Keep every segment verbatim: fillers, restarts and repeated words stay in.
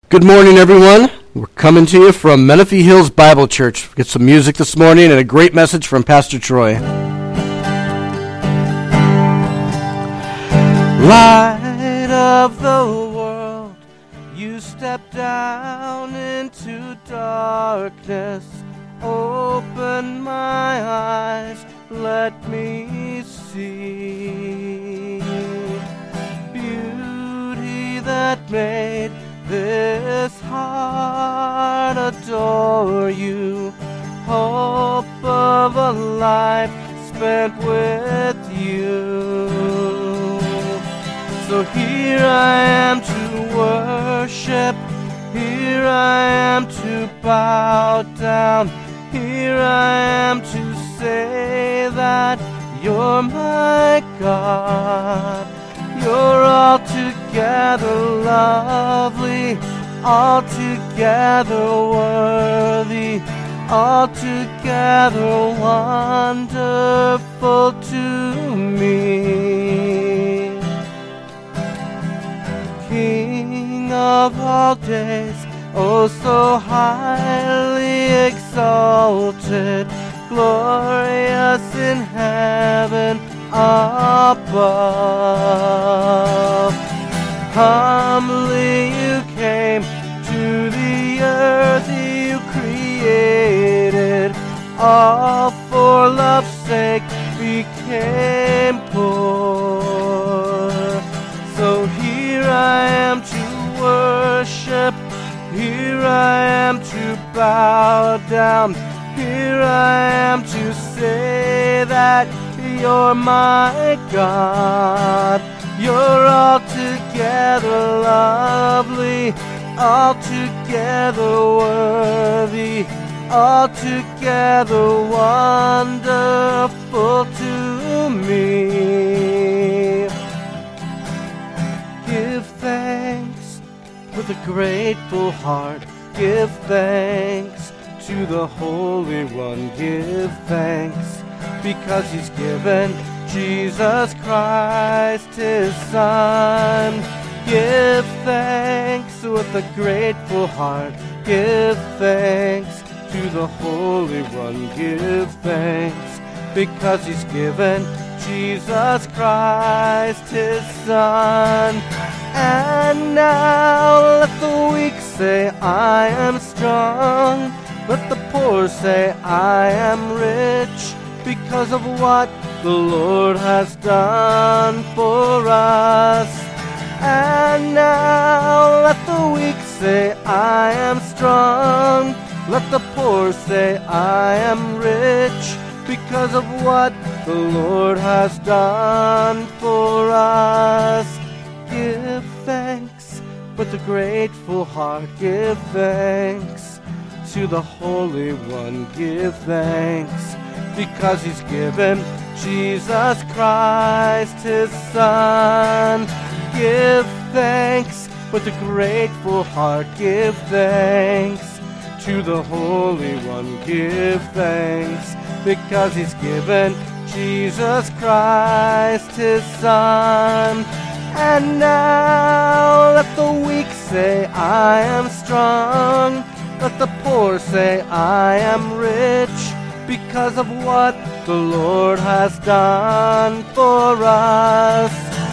Good morning, everyone. We're coming to you from Menifee Hills Bible Church. We get some music this morning and a great message from Pastor Troy. Light of the world, you step down into darkness. Open my eyes, let me see beauty that made this heart adore you, hope of a life spent with you. So here I am to worship, here I am to bow down, here I am to say that you're my God. You're altogether lovely, altogether worthy, altogether wonderful to me. King of all days, oh so highly exalted, glorious in heaven above. Humbly you came to the earth you created, all for love's sake became poor. So here I am to worship, here I am to bow down, here I am to say that you're my God. You're altogether lovely, altogether worthy, altogether wonderful to me. Give thanks with a grateful heart. Give thanks to the Holy One. Give thanks because He's given Jesus Christ His Son. Give thanks with a grateful heart. Give thanks to the Holy One. Give thanks because He's given Jesus Christ His Son. And now let the weak say, I am strong. Let the poor say, I am rich, because of what the Lord has done for us. And now let the weak say, I am strong. Let the poor say, I am rich, because of what the Lord has done for us. Give thanks with a grateful heart. Give thanks to the Holy One. Give thanks because He's given Jesus Christ His Son. Give thanks with a grateful heart. Give thanks to the Holy One. Give thanks because He's given Jesus Christ His Son. And now let the weak say, I am strong. Let the poor say, I am rich, because of what the Lord has done for us.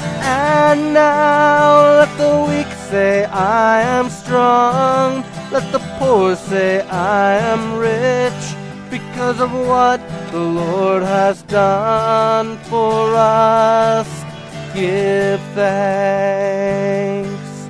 And now let the weak say, I am strong. Let the poor say, I am rich, because of what the Lord has done for us. Give thanks.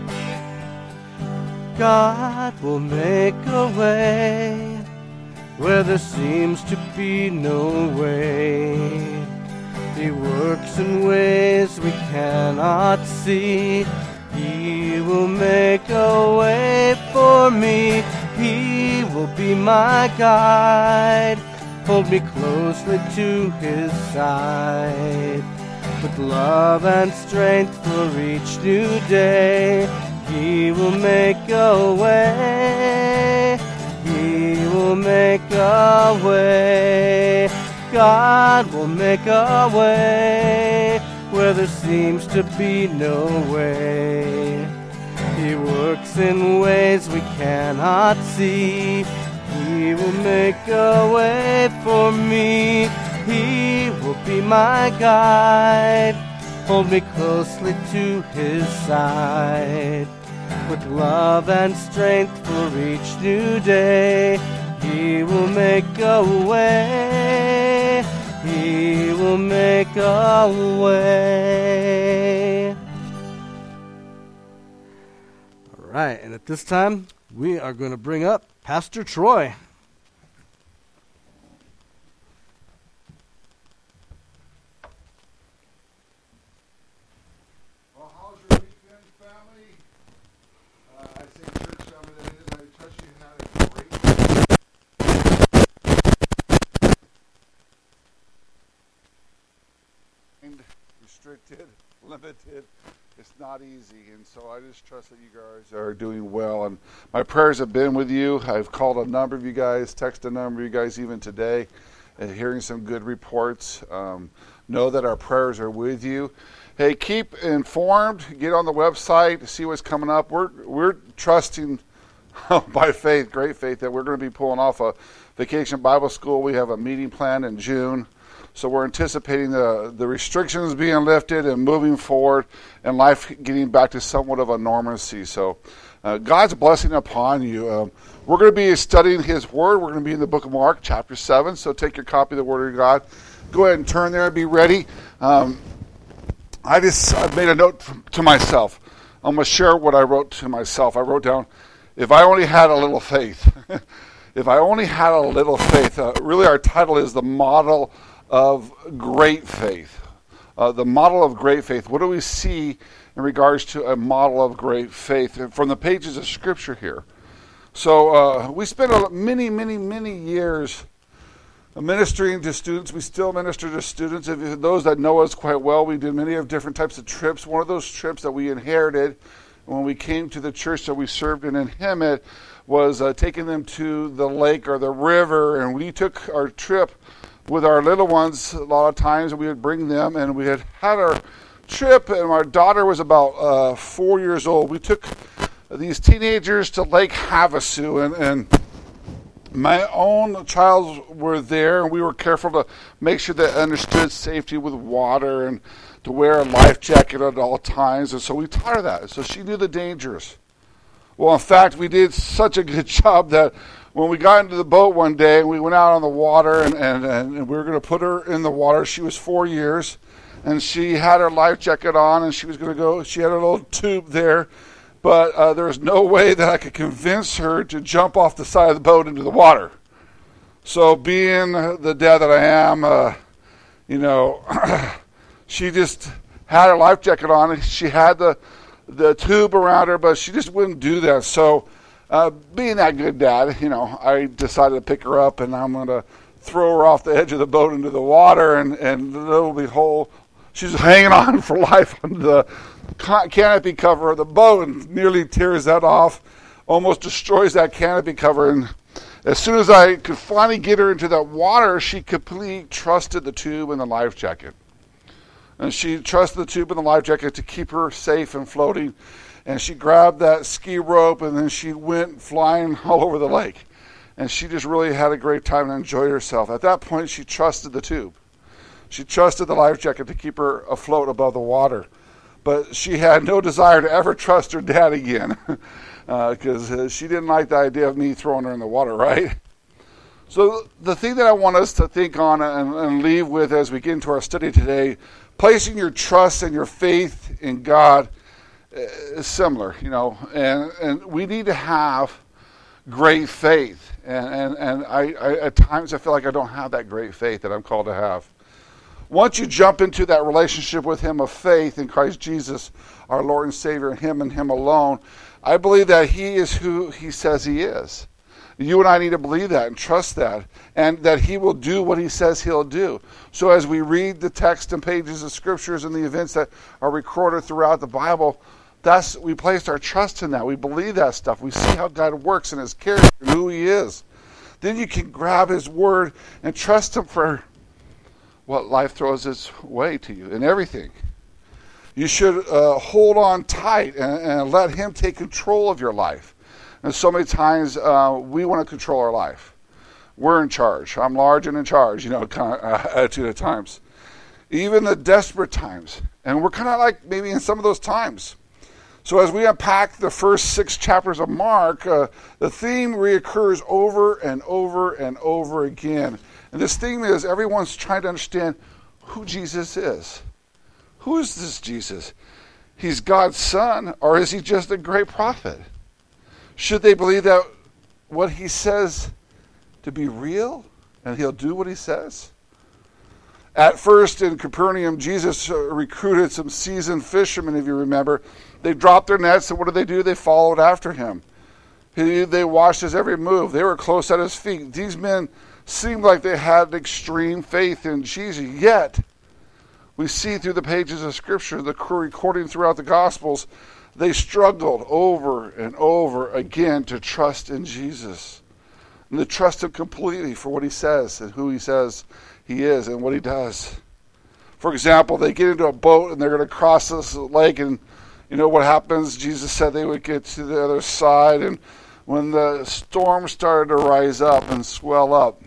God will make a way where there seems to be no way. He works in ways we cannot see. He will make a way for me. He will be my guide. Hold me closely to His side. With love and strength for each new day, He will make a way. He will make a way. God will make a way where there seems to be no way. He works in ways we cannot see. He will make a way for me. He will be my guide. Hold me closely to his side. With love and strength for each new day, he will make a way. He will make a way. All right, and at this time, we are going to bring up Pastor Troy. Well, how's your weekend, family? Uh, I say church family, that is. I trust you had a great weekend. Restricted, limited. It's not easy, and so I just trust that you guys are doing well. And my prayers have been with you. I've called a number of you guys, texted a number of you guys even today, and hearing some good reports. Um, know that our prayers are with you. Hey, keep informed. Get on the website, see what's coming up. We're we're trusting by faith, great faith, that we're going to be pulling off a Vacation Bible School. We have a meeting planned in June. So we're anticipating the, the restrictions being lifted and moving forward and life getting back to somewhat of a normalcy. So uh, God's blessing upon you. Um, we're going to be studying his word. We're going to be in the book of Mark, chapter seven. So take your copy of the word of God. Go ahead and turn there and be ready. Um, I just I've made a note to myself. I'm going to share what I wrote to myself. I wrote down, if I only had a little faith. If I only had a little faith. Uh, really our title is The Model of Great Faith. Uh, the model of great faith. What do we see in regards to a model of great faith from the pages of Scripture here? So uh, we spent many, many, many years ministering to students. We still minister to students. If those that know us quite well, we did many of different types of trips. One of those trips that we inherited when we came to the church that we served in in Hemet was uh, taking them to the lake or the river, and we took our trip with our little ones. A lot of times we would bring them, and we had had our trip, and our daughter was about uh, four years old. We took these teenagers to Lake Havasu, and, and my own child were there, and we were careful to make sure they understood safety with water and to wear a life jacket at all times, and so we taught her that. So she knew the dangers. Well, in fact, we did such a good job that when we got into the boat one day and we went out on the water and, and, and we were going to put her in the water, she was four years, and she had her life jacket on, and she was going to go, she had a little tube there, but uh, there was no way that I could convince her to jump off the side of the boat into the water. So being the dad that I am, uh, you know, she just had her life jacket on, and she had the the tube around her, but she just wouldn't do that. So uh, being that good dad, you know, I decided to pick her up, and I'm going to throw her off the edge of the boat into the water, and, and lo and behold, she's hanging on for life on the canopy cover of the boat and nearly tears that off, almost destroys that canopy cover. And as soon as I could finally get her into that water, she completely trusted the tube and the life jacket. And she trusted the tube and the life jacket to keep her safe and floating. And she grabbed that ski rope, and then she went flying all over the lake. And she just really had a great time and enjoyed herself. At that point, she trusted the tube. She trusted the life jacket to keep her afloat above the water. But she had no desire to ever trust her dad again, because uh, uh, she didn't like the idea of me throwing her in the water, right? So the thing that I want us to think on and, and leave with as we get into our study today, placing your trust and your faith in God is similar, you know, and, and we need to have great faith. And, and, and I, I at times I feel like I don't have that great faith that I'm called to have. Once you jump into that relationship with him of faith in Christ Jesus, our Lord and Savior, him and him alone, I believe that he is who he says he is. You and I need to believe that and trust that, and that he will do what he says he'll do. So as we read the text and pages of scriptures and the events that are recorded throughout the Bible, that's we placed our trust in that. We believe that stuff. We see how God works in his character and who he is. Then you can grab his word and trust him for what life throws its way to you and everything. You should uh, hold on tight and, and let him take control of your life. And so many times uh, we want to control our life. We're in charge. I'm large and in charge, you know, kind of uh, attitude at times. Even the desperate times. And we're kind of like maybe in some of those times. So as we unpack the first six chapters of Mark, uh, the theme reoccurs over and over and over again. And this theme is everyone's trying to understand who Jesus is. Who is this Jesus? He's God's son, or is he just a great prophet? Should they believe that what he says to be real, and he'll do what he says? At first in Capernaum, Jesus recruited some seasoned fishermen, if you remember. They dropped their nets, and what did they do? They followed after him. He, they watched his every move. They were close at his feet. These men seemed like they had extreme faith in Jesus. Yet, we see through the pages of Scripture, the recording throughout the Gospels, they struggled over and over again to trust in Jesus. And to trust him completely for what he says and who he says he is and what he does. For example, they get into a boat and they're going to cross this lake, and you know what happens? Jesus said they would get to the other side, and when the storm started to rise up and swell up,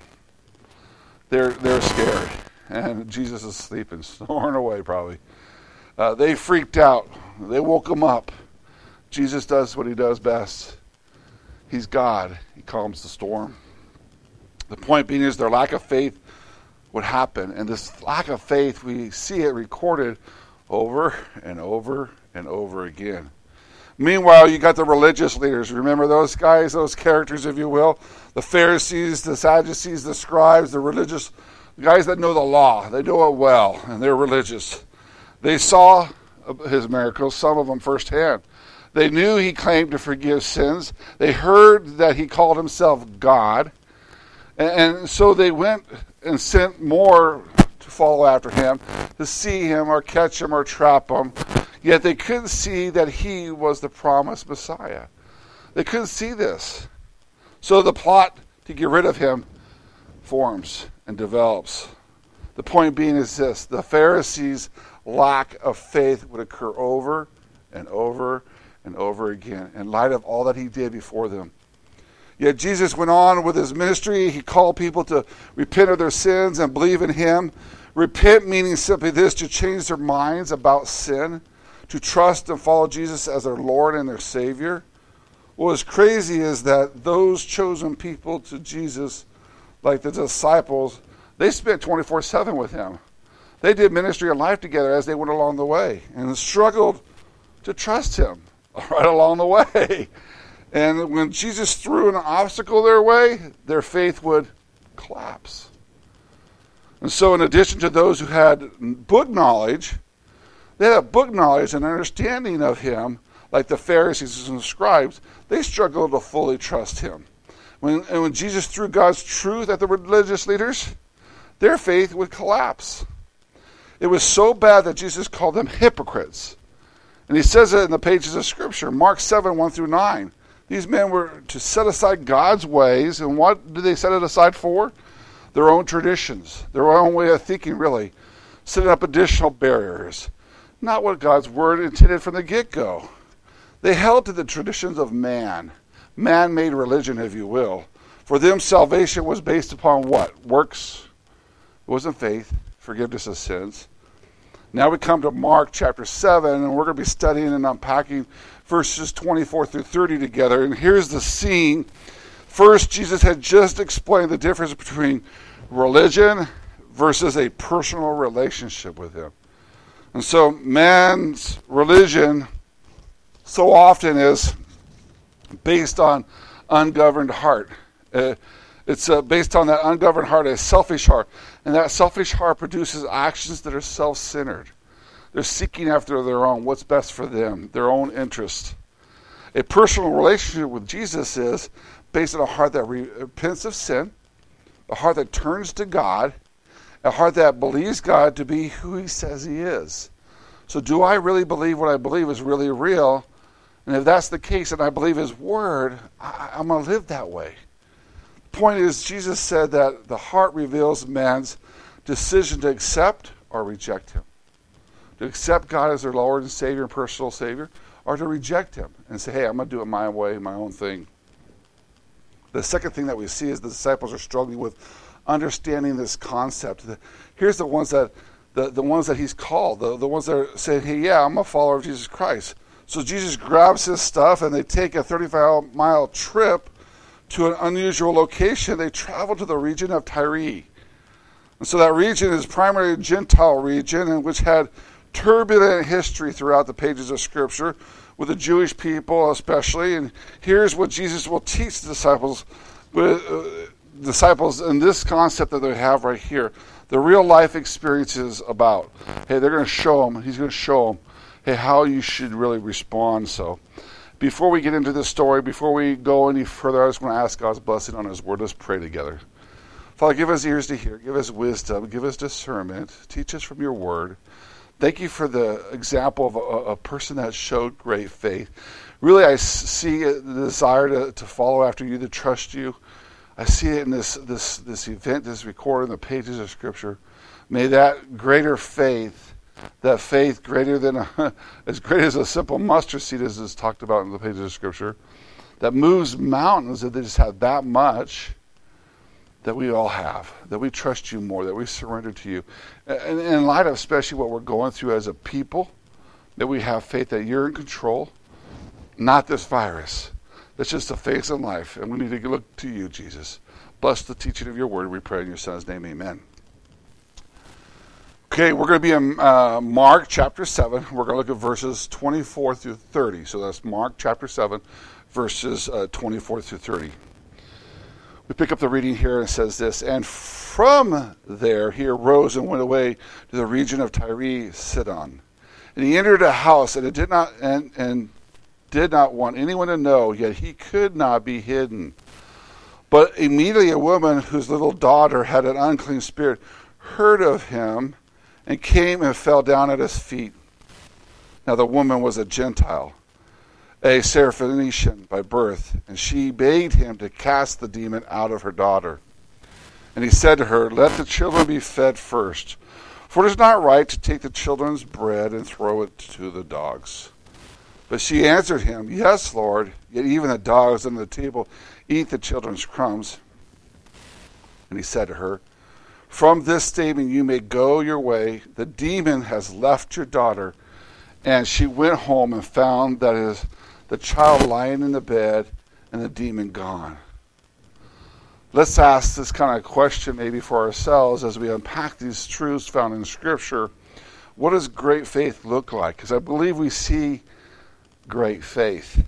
they're they're scared. And Jesus is sleeping, snoring away probably. Uh, they freaked out. They woke him up. Jesus does what he does best. He's God. He calms the storm. The point being is their lack of faith would happen. And this lack of faith, we see it recorded over and over and over again. Meanwhile, you got the religious leaders. Remember those guys, those characters, if you will? The Pharisees, the Sadducees, the scribes, the religious guys that know the law. They know it well, and they're religious. They saw his miracles, some of them firsthand. They knew he claimed to forgive sins. They heard that he called himself God. And, and so they went and sent more to follow after him, to see him or catch him or trap him. Yet they couldn't see that he was the promised Messiah. They couldn't see this. So the plot to get rid of him forms and develops. The point being is this: the Pharisees' lack of faith would occur over and over and over again in light of all that he did before them. Yet Jesus went on with his ministry. He called people to repent of their sins and believe in him. Repent meaning simply this: to change their minds about sin, to trust and follow Jesus as their Lord and their Savior. What was crazy is that those chosen people to Jesus, like the disciples, they spent twenty-four seven with him. They did ministry and life together as they went along the way and struggled to trust him right along the way. And when Jesus threw an obstacle their way, their faith would collapse. And so in addition to those who had book knowledge, they had book knowledge and understanding of him, like the Pharisees and the scribes, they struggled to fully trust him. When, and when Jesus threw God's truth at the religious leaders, their faith would collapse. It was so bad that Jesus called them hypocrites. And he says it in the pages of Scripture, Mark seven, one through nine. These men were to set aside God's ways, and what did they set it aside for? Their own traditions, their own way of thinking, really. Setting up additional barriers. Not what God's word intended from the get-go. They held to the traditions of man. Man-made religion, if you will. For them, salvation was based upon what? Works. It wasn't faith, forgiveness of sins. Now we come to Mark chapter seven, and we're going to be studying and unpacking verses twenty-four through thirty together. And here's the scene. First, Jesus had just explained the difference between religion versus a personal relationship with him. And so man's religion so often is based on ungoverned heart. Uh, it's uh, based on that ungoverned heart, a selfish heart. And that selfish heart produces actions that are self-centered. They're seeking after their own, what's best for them, their own interest. A personal relationship with Jesus is based on a heart that repents of sin, a heart that turns to God, a heart that believes God to be who he says he is. So do I really believe what I believe is really real? And if that's the case and I believe his word, I, I'm going to live that way. The point is, Jesus said that the heart reveals man's decision to accept or reject him, to accept God as their Lord and Savior and personal Savior, or to reject him and say, hey, I'm going to do it my way, my own thing. The second thing that we see is the disciples are struggling with understanding this concept. Here's the ones that the, the ones that he's called, the, the ones that are saying, hey, yeah, I'm a follower of Jesus Christ. So Jesus grabs his stuff and they take a thirty-five mile trip to an unusual location. They travel to the region of Tyre. And so that region is primarily a Gentile region, and which had turbulent history throughout the pages of Scripture, with the Jewish people especially. And here's what Jesus will teach the disciples, with, uh, disciples in this concept that they have right here. The real life experiences about. Hey, they're going to show them, he's going to show them, hey, how you should really respond. So before we get into this story, before we go any further, I just want to ask God's blessing on his word. Let's pray together. Father, give us ears to hear, give us wisdom, give us discernment, teach us from your word. Thank you for the example of a, a person that showed great faith. Really, I see the desire to, to follow after you, to trust you. I see it in this, this, this event, this recorded in the pages of Scripture. May that greater faith, that faith greater than, a, as great as a simple mustard seed as is talked about in the pages of Scripture, that moves mountains, that they just have that much, that we all have, that we trust you more, that we surrender to you. And in light of especially what we're going through as a people, that we have faith that you're in control, not this virus. That's just a phase in life, and we need to look to you, Jesus. Bless the teaching of your word, we pray in your son's name, amen. Okay, we're going to be in uh, Mark chapter seven. We're going to look at verses twenty-four through thirty. So that's Mark chapter seven, verses uh, twenty-four through thirty. We pick up the reading here, and it says this, and from there he arose and went away to the region of Tyre, Sidon. And he entered a house, and it did not and, and did not want anyone to know, yet he could not be hidden. But immediately a woman whose little daughter had an unclean spirit heard of him, and came and fell down at his feet. Now the woman was a Gentile, a Syrophoenician by birth, and she begged him to cast the demon out of her daughter. And he said to her, let the children be fed first, for it is not right to take the children's bread and throw it to the dogs. But she answered him, yes, Lord, yet even the dogs under the table eat the children's crumbs. And he said to her, from this statement you may go your way. The demon has left your daughter. And she went home and found that is the child lying in the bed and the demon gone. Let's ask this kind of question maybe for ourselves as we unpack these truths found in Scripture. What does great faith look like? Because I believe we see great faith.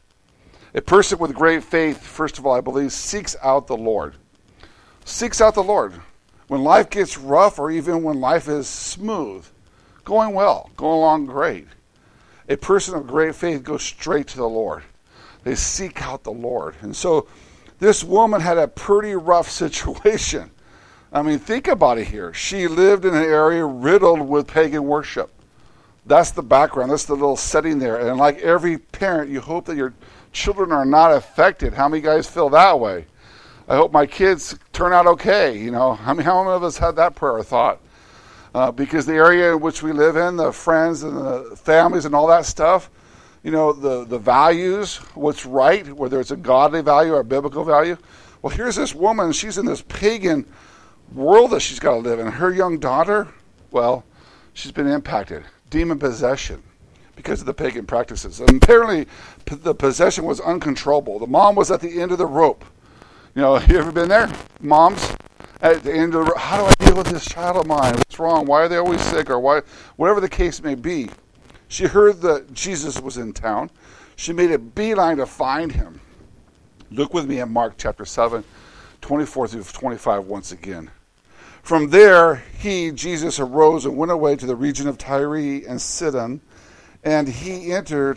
A person with great faith, first of all, I believe, seeks out the Lord. Seeks out the Lord. When life gets rough, or even when life is smooth, going well, going along great, a person of great faith goes straight to the Lord. They seek out the Lord. And so this woman had a pretty rough situation. I mean, think about it here. She lived in an area riddled with pagan worship. That's the background. That's the little setting there. And like every parent, you hope that your children are not affected. How many guys feel that way? I hope my kids turn out okay. You know, how many, how many of us had that prayer thought? Uh, because the area in which we live in, the friends and the families and all that stuff, you know, the, the values, what's right, whether it's a godly value or a biblical value. Well, here's this woman. She's in this pagan world that she's got to live in. Her young daughter, well, she's been impacted. Demon possession because of the pagan practices. And apparently p- the possession was uncontrollable. The mom was at the end of the rope. You know, you ever been there? Moms at the end of the rope. How do I deal with this child of mine? What's wrong? Why are they always sick? Or why? Whatever the case may be. She heard that Jesus was in town. She made a beeline to find him. Look with me at Mark chapter seven, twenty-four through twenty-five once again. From there, he, Jesus, arose and went away to the region of Tyre and Sidon, and he entered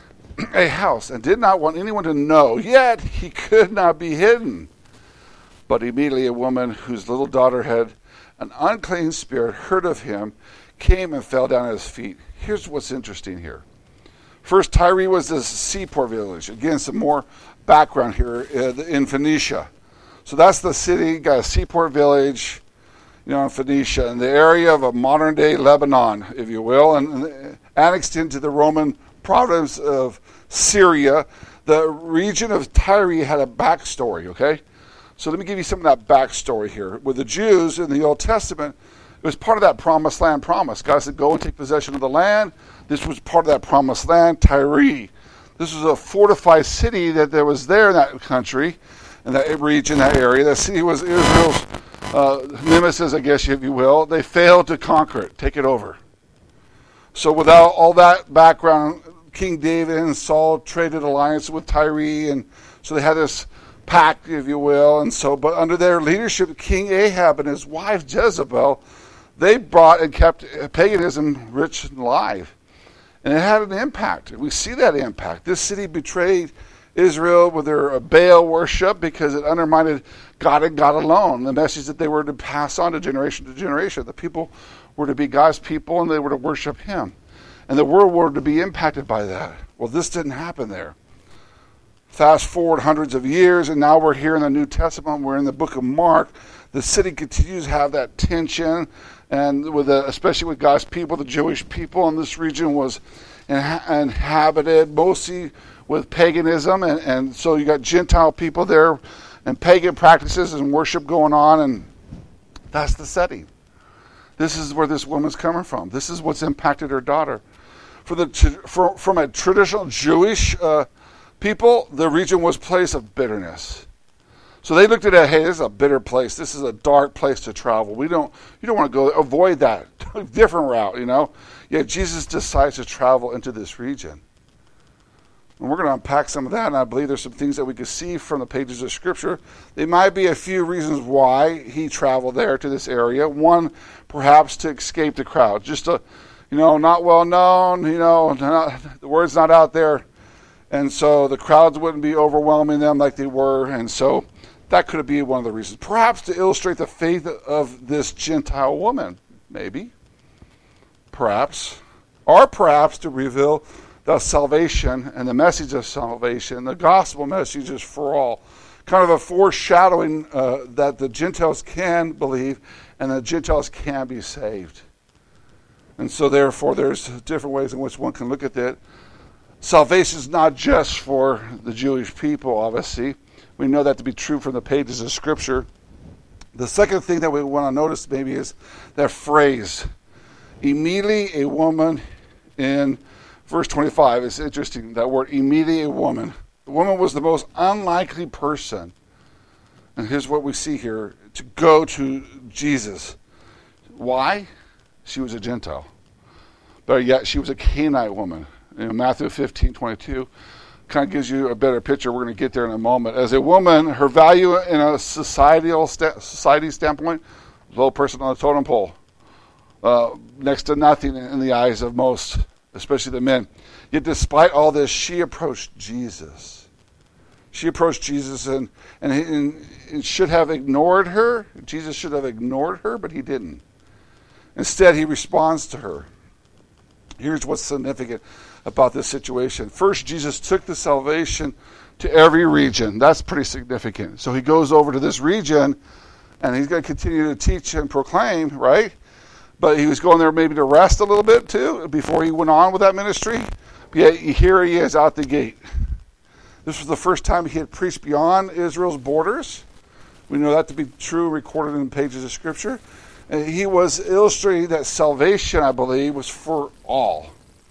a house and did not want anyone to know, yet he could not be hidden. But immediately a woman whose little daughter had an unclean spirit heard of him, came and fell down at his feet. Here's what's interesting here. First, Tyre was this seaport village. Again, some more background here in Phoenicia. So that's the city, got a seaport village. you know, in Phoenicia, in the area of a modern-day Lebanon, if you will, and annexed into the Roman province of Syria. The region of Tyre had a backstory, okay? So let me give you some of that backstory here. With the Jews in the Old Testament, it was part of that promised land promise. God said, go and take possession of the land. This was part of that promised land, Tyre. This was a fortified city that there was there in that country, in that region, that area. That city was Israel's uh, nemesis, I guess, if you will. They failed to conquer it, take it over. So without all that background, King David and Saul traded alliance with Tyre, and so they had this pact, if you will. And so, but under their leadership, King Ahab and his wife Jezebel, they brought and kept paganism rich and alive. And it had an impact. We see that impact. This city betrayed Israel with their Baal worship because it undermined God and God alone, the message that they were to pass on to generation to generation. The people were to be God's people and they were to worship him. And the world were to be impacted by that. Well, this didn't happen there. Fast forward hundreds of years, and now we're here in the New Testament. We're in the book of Mark. The city continues to have that tension, and with the, especially with God's people, the Jewish people in this region was inhabited mostly with paganism, and, and so you got Gentile people there, and pagan practices and worship going on, and that's the setting. This is where this woman's coming from. This is what's impacted her daughter. For the for, from a traditional Jewish uh, people, the region was a place of bitterness. So they looked at it, hey, this is a bitter place. This is a dark place to travel. We don't, you don't want to go, avoid that. Different route, you know. Yet Jesus decides to travel into this region. And we're going to unpack some of that, and I believe there's some things that we can see from the pages of Scripture. There might be a few reasons why he traveled there to this area. One, perhaps to escape the crowd. Just to, you know, not well known, you know, not, the word's not out there. And so the crowds wouldn't be overwhelming them like they were. And so that could be one of the reasons. Perhaps to illustrate the faith of this Gentile woman, maybe. Perhaps. Or perhaps to reveal the salvation and the message of salvation. The gospel message is for all. Kind of a foreshadowing uh, that the Gentiles can believe and the Gentiles can be saved. And so therefore there's different ways in which one can look at that. Salvation is not just for the Jewish people, obviously. We know that to be true from the pages of Scripture. The second thing that we want to notice maybe is that phrase, immediately a woman in verse twenty-five. It's interesting, that word, immediately a woman. The woman was the most unlikely person, and here's what we see here, to go to Jesus. Why? She was a Gentile. But yet she was a Canaanite woman. You know, Matthew fifteen twenty-two kind of gives you a better picture. We're going to get there in a moment. As a woman, her value in a societal sta- society standpoint, low person on the totem pole. Uh, next to nothing in the eyes of most, especially the men. Yet despite all this, she approached Jesus. She approached Jesus and, and, he, and, and should have ignored her. Jesus should have ignored her, but he didn't. Instead, he responds to her. Here's what's significant about this situation. First, Jesus took the salvation to every region. That's pretty significant. So he goes over to this region, and he's going to continue to teach and proclaim, right? But he was going there maybe to rest a little bit too before he went on with that ministry. But yet here he is out the gate. This was the first time he had preached beyond Israel's borders. We know that to be true, recorded in the pages of Scripture. And he was illustrating that salvation, I believe, was for all.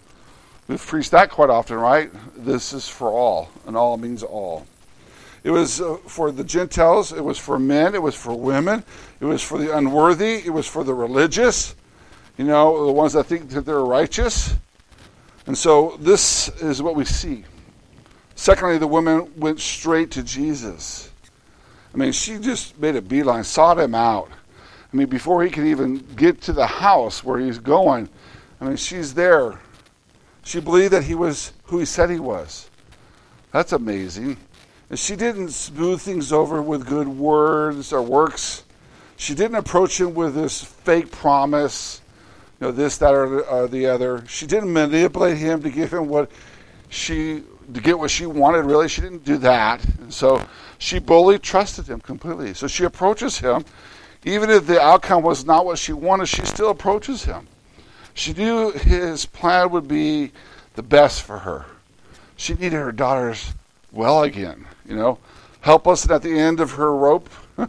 We've preached that quite often, right? This is for all, and all means all. It was uh, for the Gentiles, it was for men, it was for women, it was for the unworthy, it was for the religious, you know, the ones that think that they're righteous. And so this is what we see. Secondly, the woman went straight to Jesus. I mean, she just made a beeline, sought him out. I mean, before he could even get to the house where he's going, I mean, she's there. She believed that he was who he said he was. That's amazing. And she didn't smooth things over with good words or works. She didn't approach him with this fake promise, you know, this, that, or, or the other. She didn't manipulate him to give him what she, to get what she wanted, really. She didn't do that. And so she boldly trusted him completely. So she approaches him. Even if the outcome was not what she wanted, she still approaches him. She knew his plan would be the best for her. She needed her daughters well again, you know, helpless and at the end of her rope.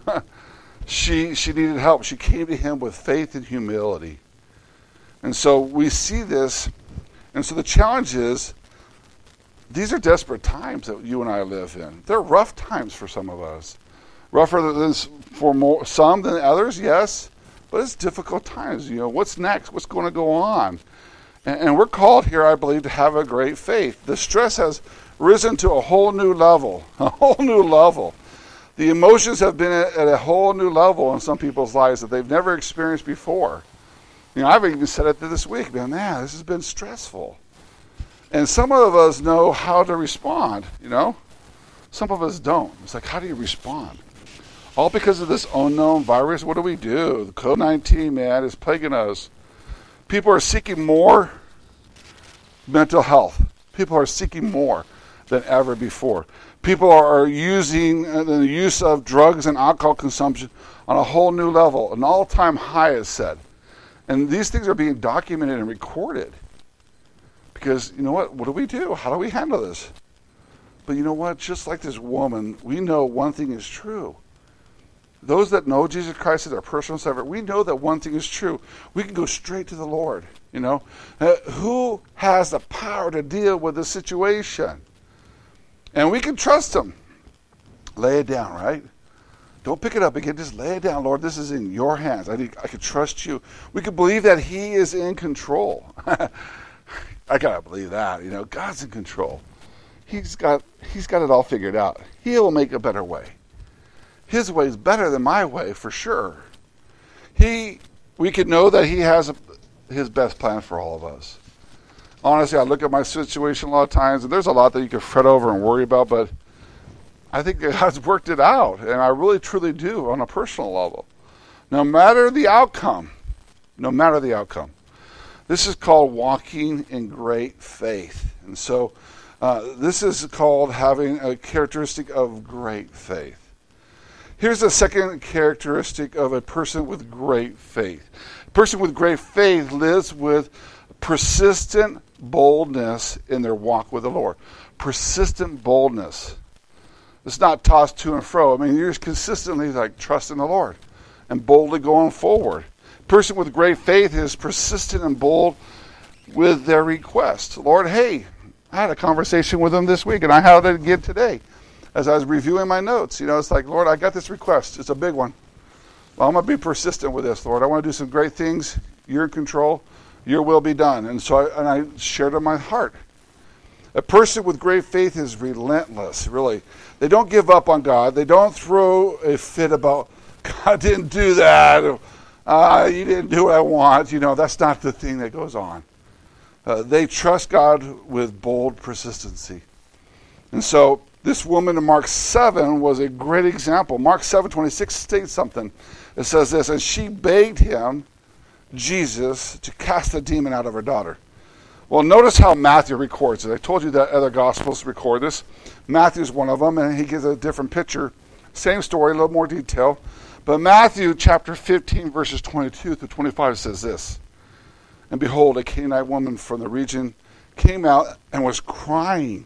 she she needed help. She came to him with faith and humility. And so we see this. And so the challenge is, these are desperate times that you and I live in. They're rough times for some of us. Rougher than for more, some than others, yes. But it's difficult times. You know, what's next? What's going to go on? And, and we're called here, I believe, to have a great faith. The stress has risen to a whole new level. A whole new level. The emotions have been at, at a whole new level in some people's lives that they've never experienced before. You know, I've even said it this week, man, man, this has been stressful. And some of us know how to respond, you know? Some of us don't. It's like, how do you respond? All because of this unknown virus. What do we do? The COVID nineteen, man, is plaguing us. People are seeking more mental health. People are seeking more than ever before. People are using uh, the use of drugs and alcohol consumption on a whole new level. An all-time high is said. And these things are being documented and recorded. Because, you know what? What do we do? How do we handle this? But you know what? Just like this woman, we know one thing is true. Those that know Jesus Christ as our personal Savior, we know that one thing is true. We can go straight to the Lord, you know. Uh, who has the power to deal with the situation? And we can trust Him. Lay it down, right? Don't pick it up again. Just lay it down. Lord, this is in your hands. I need, I can trust you. We can believe that He is in control. I got to believe that, you know. God's in control. He's got, he's got it all figured out. He will make a better way. His way is better than my way, for sure. He, we can know that He has a, His best plan for all of us. Honestly, I look at my situation a lot of times, and there's a lot that you can fret over and worry about, but I think God's worked it out, and I really, truly do on a personal level. No matter the outcome, no matter the outcome. This is called walking in great faith. And so uh, this is called having a characteristic of great faith. Here's a second characteristic of a person with great faith. A person with great faith lives with persistent boldness in their walk with the Lord. Persistent boldness. It's not tossed to and fro. I mean, you're just consistently like trusting the Lord and boldly going forward. A person with great faith is persistent and bold with their request. Lord, hey, I had a conversation with Him this week, and I had it again today. As I was reviewing my notes, you know, it's like, Lord, I got this request. It's a big one. Well, I'm going to be persistent with this, Lord. I want to do some great things. You're in control. Your will be done. And so I, and I shared in my heart. A person with great faith is relentless, really. They don't give up on God. They don't throw a fit about, God didn't do that. Uh, you didn't do what I want. You know, that's not the thing that goes on. Uh, they trust God with bold persistency. And so this woman in Mark seven was a great example. Mark seven twenty-six states something. It says this, and she begged him, Jesus, to cast the demon out of her daughter. Well, notice how Matthew records it. I told you that other Gospels record this. Matthew's one of them, and he gives a different picture. Same story, a little more detail. But Matthew chapter fifteen, verses twenty-two through twenty-five says this. And behold, a Canaanite woman from the region came out and was crying.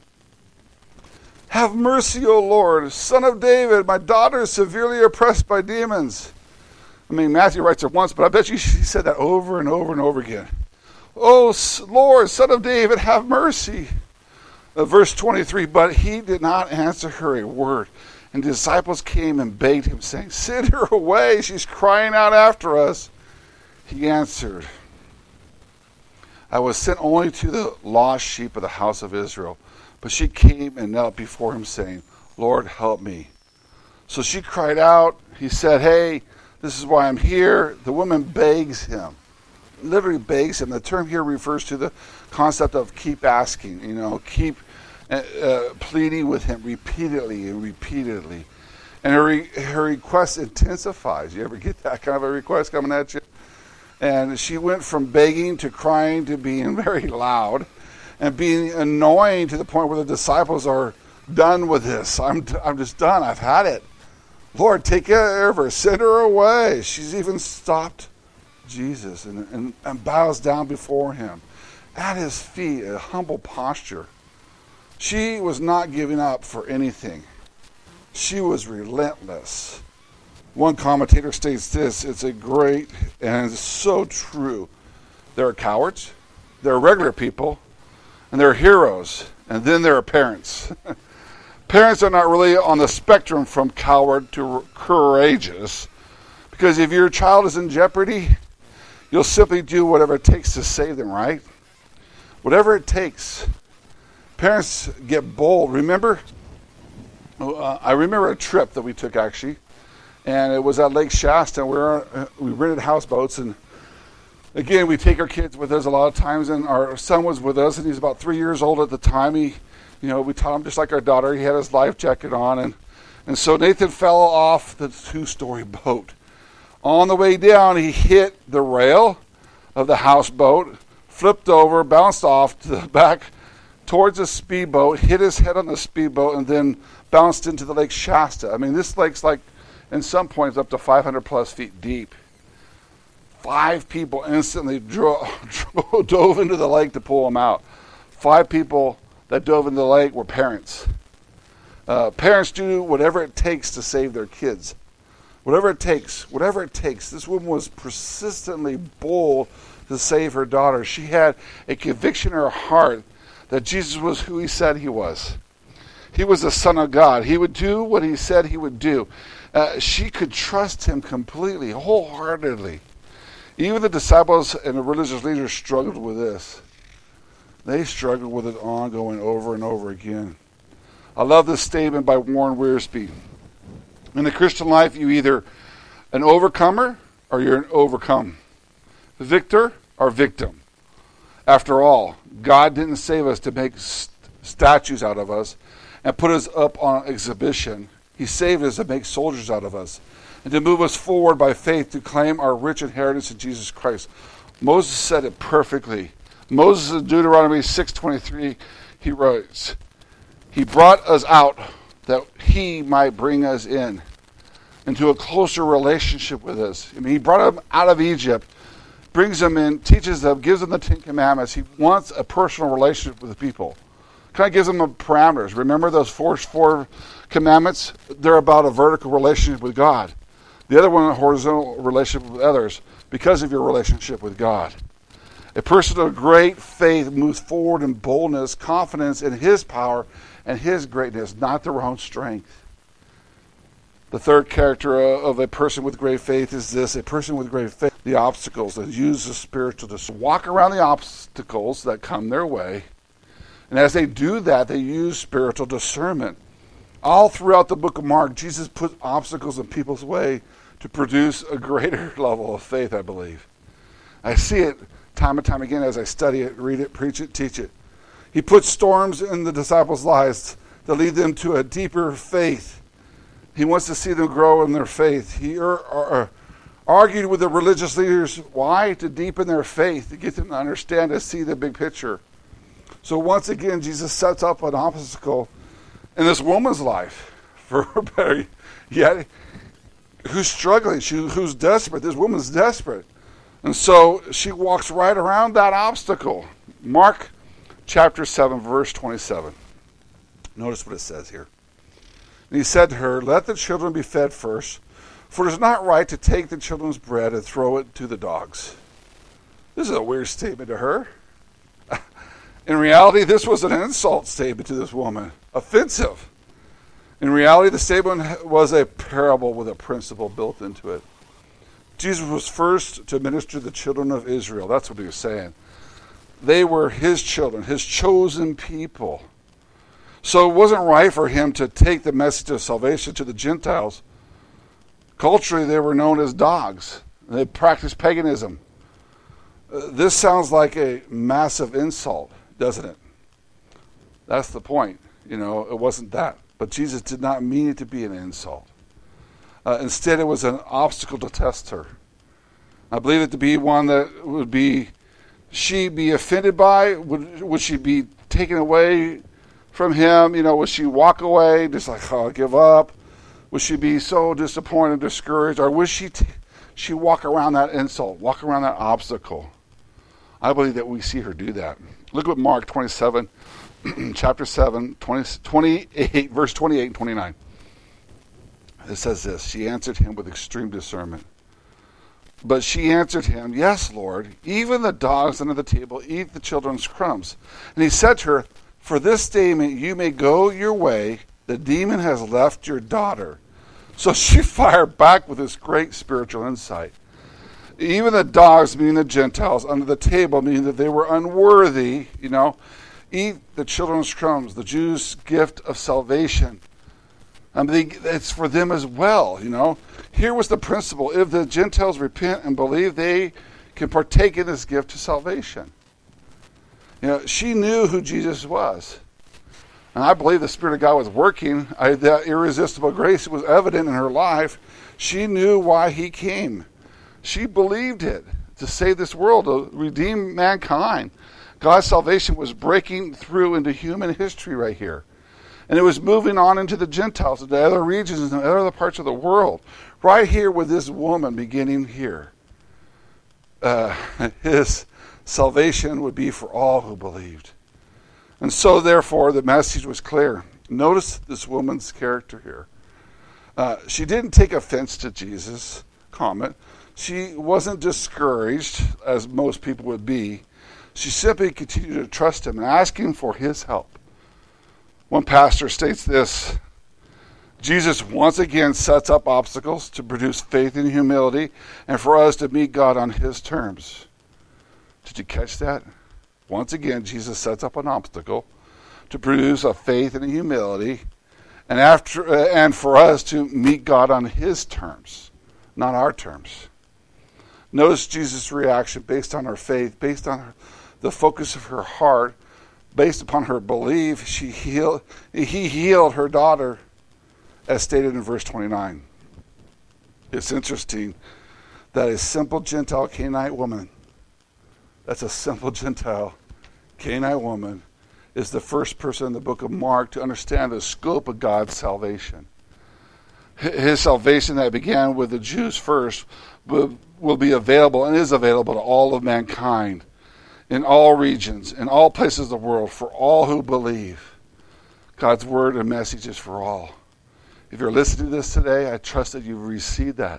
Have mercy, O Lord, Son of David. My daughter is severely oppressed by demons. I mean, Matthew writes it once, but I bet you he said that over and over and over again. Oh, Lord, Son of David, have mercy. Uh, verse twenty-three, but he did not answer her a word. And the disciples came and begged him, saying, send her away. She's crying out after us. He answered, I was sent only to the lost sheep of the house of Israel. But she came and knelt before him, saying, Lord, help me. So she cried out. He said, hey, this is why I'm here. The woman begs him. Literally begs him. The term here refers to the concept of keep asking, you know, keep uh, uh, pleading with him repeatedly and repeatedly. And her, re- her request intensifies. You ever get that kind of a request coming at you? And she went from begging to crying to being very loud. And being annoying to the point where the disciples are done with this. I'm I'm just done. I've had it. Lord, take care of her. Send her away. She's even stopped Jesus and, and, and bows down before him. At his feet, a humble posture. She was not giving up for anything. She was relentless. One commentator states this, it's a great, and it's so true. There are cowards, there are regular people, and there are heroes, and then there are parents. Parents are not really on the spectrum from coward to courageous, because if your child is in jeopardy, you'll simply do whatever it takes to save them, right? Whatever it takes. Parents get bold. Remember, uh, I remember a trip that we took actually, and it was at Lake Shasta. We were uh, we rented houseboats, and again, we take our kids with us a lot of times, and our son was with us, and he's about three years old at the time. He, you know, we taught him just like our daughter. He had his life jacket on, and, and so Nathan fell off the two-story boat. On the way down, he hit the rail of the houseboat, flipped over, bounced off to the back towards the speedboat, hit his head on the speedboat, and then bounced into the Lake Shasta. I mean, this lake's like, in some points, up to five hundred plus feet deep. Five people instantly dro- dro- dove into the lake to pull him out. Five people that dove into the lake were parents. Uh, parents do whatever it takes to save their kids. Whatever it takes, whatever it takes. This woman was persistently bold to save her daughter. She had a conviction in her heart that Jesus was who he said he was. He was the Son of God. He would do what he said he would do. Uh, she could trust him completely, wholeheartedly. Even the disciples and the religious leaders struggled with this. They struggled with it ongoing over and over again. I love this statement by Warren Wiersbe. In the Christian life, you either an overcomer or you're an overcome. Victor or victim. After all, God didn't save us to make st- statues out of us and put us up on exhibition. He saved us to make soldiers out of us and to move us forward by faith to claim our rich inheritance in Jesus Christ. Moses said it perfectly. Moses in Deuteronomy six twenty-three, he writes, he brought us out that he might bring us in into a closer relationship with us. I mean, he brought them out of Egypt, brings them in, teaches them, gives them the Ten Commandments. He wants a personal relationship with the people. Kind of gives them the parameters. Remember those four, four commandments? They're about a vertical relationship with God. The other one, a horizontal relationship with others because of your relationship with God. A person of great faith moves forward in boldness, confidence in his power and his greatness, not their own strength. The third character of a person with great faith is this: a person with great faith, the obstacles, that use the spiritual to walk around the obstacles that come their way. And as they do that, they use spiritual discernment. All throughout the book of Mark, Jesus put obstacles in people's way to produce a greater level of faith, I believe. I see it time and time again as I study it, read it, preach it, teach it. He puts storms in the disciples' lives to lead them to a deeper faith. He wants to see them grow in their faith. He er, er, argued with the religious leaders. Why? To deepen their faith, to get them to understand, to see the big picture. So once again, Jesus sets up an obstacle in this woman's life. For her better yet, who's struggling, she, who's desperate. This woman's desperate. And so she walks right around that obstacle. Mark chapter seven, verse twenty-seven. Notice what it says here. And he said to her, let the children be fed first, for it is not right to take the children's bread and throw it to the dogs. This is a weird statement to her. In reality, this was an insult statement to this woman. Offensive. In reality, the statement was a parable with a principle built into it. Jesus was first to minister to the children of Israel. That's what he was saying. They were his children, his chosen people. So it wasn't right for him to take the message of salvation to the Gentiles. Culturally, they were known as dogs. They practiced paganism. Uh, this sounds like a massive insult, doesn't it? That's the point. You know, it wasn't that. But Jesus did not mean it to be an insult. Uh, instead, it was an obstacle to test her. I believe it to be one that would be, she be offended by? Would, would she be taken away from him? You know, would she walk away, just like, oh, give up? Would she be so disappointed, discouraged, or would she t- she walk around that insult, walk around that obstacle? I believe that we see her do that. Look at Mark twenty-seven, chapter seven, twenty, twenty-eight, verse twenty-eight and twenty-nine. It says this, she answered him with extreme discernment. But she answered him, yes, Lord, even the dogs under the table eat the children's crumbs. And he said to her, for this statement you may go your way, the demon has left your daughter. So she fired back with this great spiritual insight. Even the dogs, meaning the Gentiles, under the table, meaning that they were unworthy, you know, eat the children's crumbs, the Jews' gift of salvation. I mean, it's for them as well, you know. Here was the principle. If the Gentiles repent and believe, they can partake in this gift of salvation. You know, she knew who Jesus was. And I believe the Spirit of God was working. I, that irresistible grace was evident in her life. She knew why he came. She believed it, to save this world, to redeem mankind. God's salvation was breaking through into human history right here. And it was moving on into the Gentiles, into other regions, and other parts of the world. Right here with this woman beginning here. Uh, his salvation would be for all who believed. And so, therefore, the message was clear. Notice this woman's character here. Uh, she didn't take offense to Jesus' comment. She wasn't discouraged, as most people would be. She simply continued to trust him and ask him for his help. One pastor states this, Jesus once again sets up obstacles to produce faith and humility and for us to meet God on his terms. Did you catch that? Once again, Jesus sets up an obstacle to produce a faith and a humility and after uh, and for us to meet God on his terms, not our terms. Notice Jesus' reaction based on her faith, based on her, the focus of her heart. Based upon her belief, she healed, he healed her daughter, as stated in verse twenty-nine. It's interesting that a simple Gentile Canaanite woman, that's a simple Gentile Canaanite woman, is the first person in the book of Mark to understand the scope of God's salvation. His salvation that began with the Jews first will, will be available and is available to all of mankind. In all regions, in all places of the world, for all who believe. God's word and message is for all. If you're listening to this today, I trust that you've received that.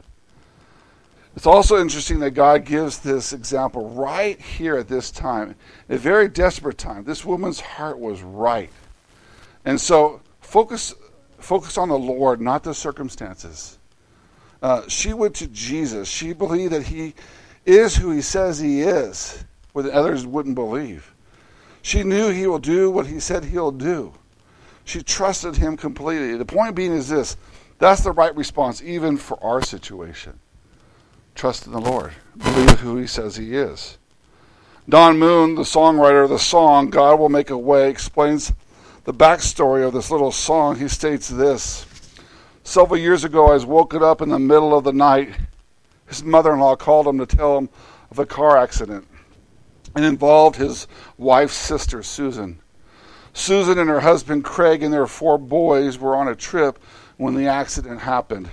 It's also interesting that God gives this example right here at this time, a very desperate time. This woman's heart was right. And so focus, focus on the Lord, not the circumstances. Uh, she went to Jesus. She believed that he is who he says he is, where the others wouldn't believe. She knew he will do what he said he'll do. She trusted him completely. The point being is this, that's the right response even for our situation. Trust in the Lord. Believe who he says he is. Don Moon, the songwriter of the song, God Will Make a Way, explains the backstory of this little song. He states this, several years ago I was woken up in the middle of the night. His mother-in-law called him to tell him of a car accident. It involved his wife's sister, Susan. Susan and her husband, Craig, and their four boys were on a trip when the accident happened.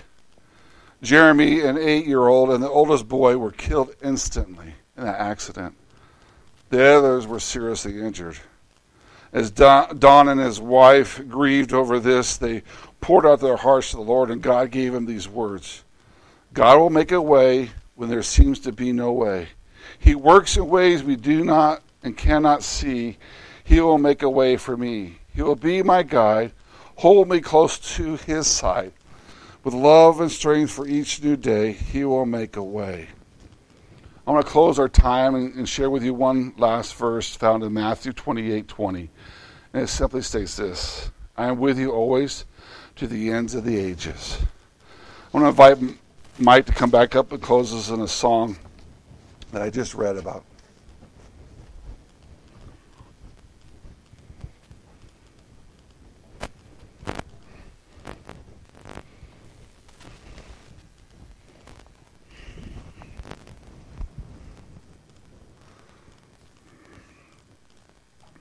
Jeremy, an eight-year-old, and the oldest boy were killed instantly in that accident. The others were seriously injured. As Don, Don and his wife grieved over this, they poured out their hearts to the Lord, and God gave him these words. God will make a way when there seems to be no way. He works in ways we do not and cannot see. He will make a way for me. He will be my guide, hold me close to his side. With love and strength for each new day, he will make a way. I want to close our time and, and share with you one last verse found in Matthew twenty-eight twenty. And it simply states this, I am with you always to the ends of the ages. I want to invite Mike to come back up and close us in a song that I just read about.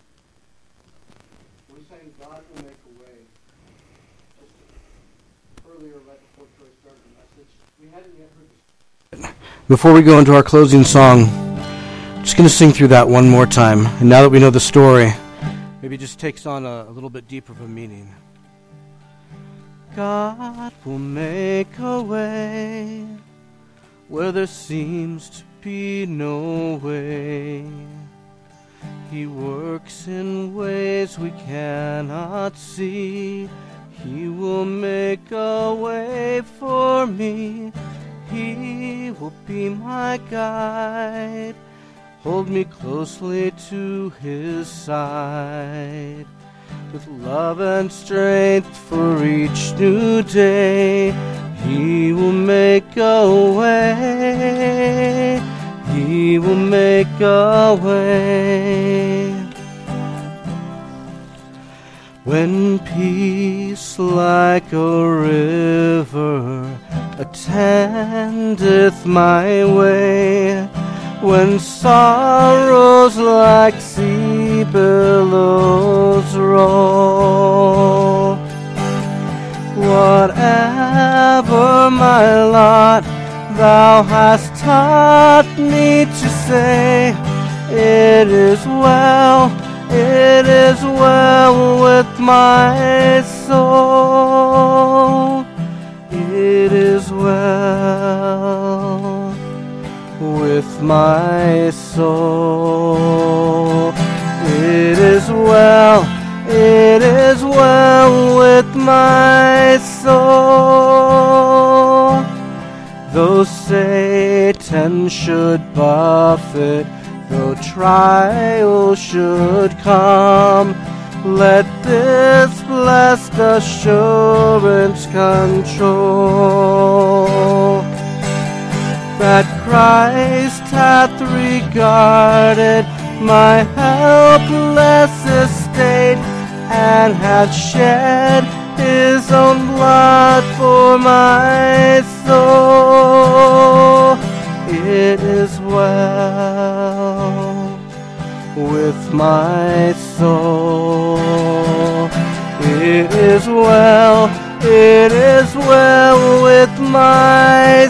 We're saying God will make a way. Just earlier, right before Troy started the message. We hadn't yet heard this. Before we go into our closing song, I'm just going to sing through that one more time. And now that we know the story, maybe it just takes on a, a little bit deeper of a meaning. God will make a way where there seems to be no way. He works in ways we cannot see. He will make a way for me. He will be my guide. Hold me closely to his side. With love and strength for each new day, he will make a way. He will make a way. When peace like a river attendeth my way, when sorrows like sea billows roll, whatever my lot, thou hast taught me to say, it is well, it is well with my soul. It is well with my soul. It is well, it is well with my soul. Though Satan should buffet, though trial should come, let this blessed assurance control, that Christ hath regarded my helpless estate, and hath shed his own blood for my soul. It is well with my soul. It is well, it is well with my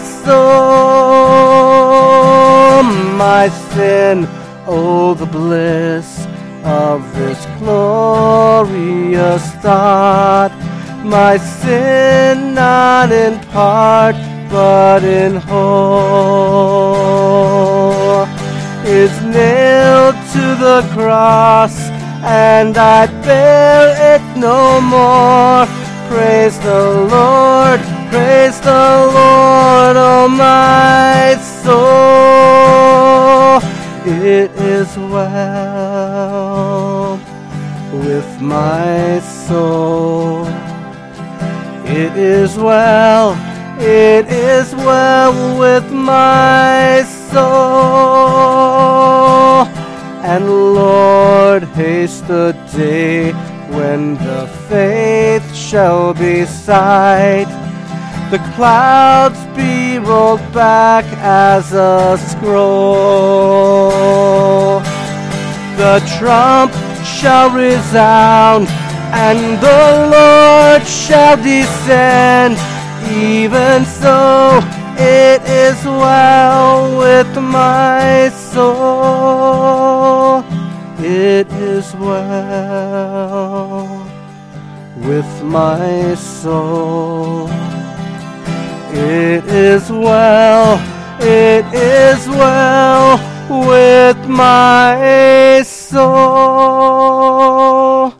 soul. My sin, oh the bliss of this glorious thought. My sin not in part, but in whole, is nailed to the cross, and I bear it no more. Praise the Lord, praise the Lord, oh my soul. It is well with my soul. It is well, it is well with my soul. And Lord, haste the day when the faith shall be sight, the clouds be rolled back as a scroll, the trump shall resound, and the Lord shall descend. Even so, it is well with my soul. It is well with my soul. It is well, it is well with my soul.